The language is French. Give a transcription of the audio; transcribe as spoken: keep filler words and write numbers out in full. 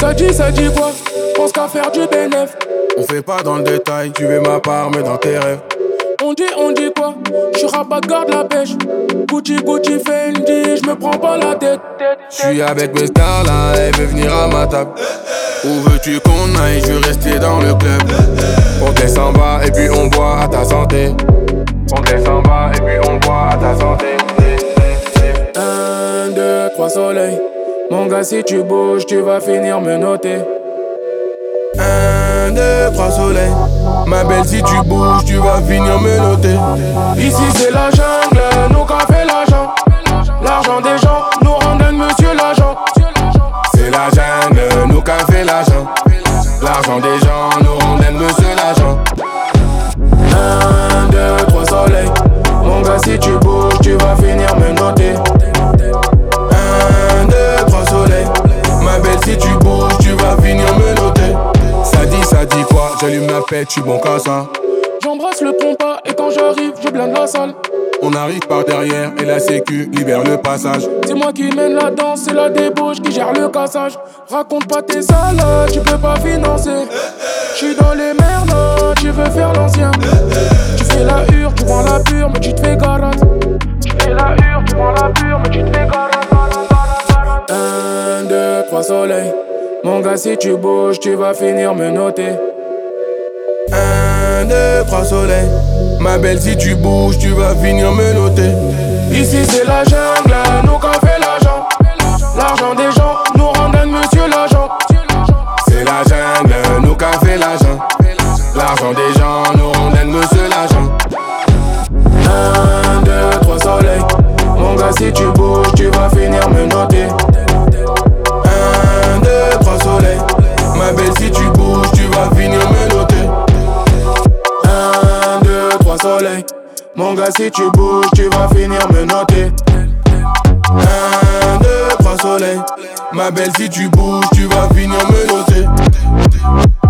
Ça dit, ça dit quoi? Pense qu'à faire du bénéf. On fait pas dans le détail, tu veux ma part, mais dans tes rêves. On dit, on dit quoi? J'suis rabat, garde la pêche. Gucci, Gucci, Fendi, j'me prends pas la tête. J'suis avec mes stars là, elle veut venir à ma table. Où veux-tu qu'on aille? Je veux rester dans le club. On descend bas et puis on boit à ta santé. On descend bas et puis on boit à ta santé. Un, deux, trois soleils. Mon gars, si tu bouges, tu vas finir me noter. Un, deux, trois soleils. Ma belle, si tu bouges, tu vas finir me noter. Ici c'est la jungle, nous qu'a fait l'argent. L'argent des gens nous rendent monsieur l'agent. C'est la jungle, nous qu'a fait l'argent. L'argent des gens nous rendent monsieur l'agent. Un, deux, trois soleils. Mon gars, si tu bouges, tu vas finir me noter. Un, deux, trois soleils. Ma belle, si tu bouges, tu vas finir me noter. Ça dit, ça dit quoi? J'allume ma pète, j'suis bon qu'à ça. J'embrasse le compas et quand j'arrive, je blinde la salle. On arrive par derrière et la sécu libère le passage. C'est moi qui mène la danse, c'est la débauche qui gère le cassage. Raconte pas tes salades, tu peux pas financer. J'suis dans les merdes, tu veux faire l'ancien. Tu fais la hure, tu vends la pure, mais tu te fais garate. Tu fais la hure, tu vends la pure, mais tu te fais garate. Un, deux, trois soleils. Mon gars, si tu bouges, tu vas finir me noter. Un, deux, trois soleils. Ma belle, si tu bouges, tu vas finir me noter. Ici c'est la jungle, nous qu'a fait l'argent. L'argent des gens nous rendent monsieur l'agent. C'est la jungle, nous qu'a fait l'argent. L'argent des gens nous rendent monsieur l'agent. Un, deux, trois soleils. Mon gars, si tu bouges, tu vas finir me noter. Un, deux, trois soleils. Ma belle, si tu bouges, tu vas finir me noter. Un, deux, trois soleils. Mon gars, si tu bouges, tu vas finir me noter. Un, deux, trois soleils. Ma belle, si tu bouges, tu vas finir me noter.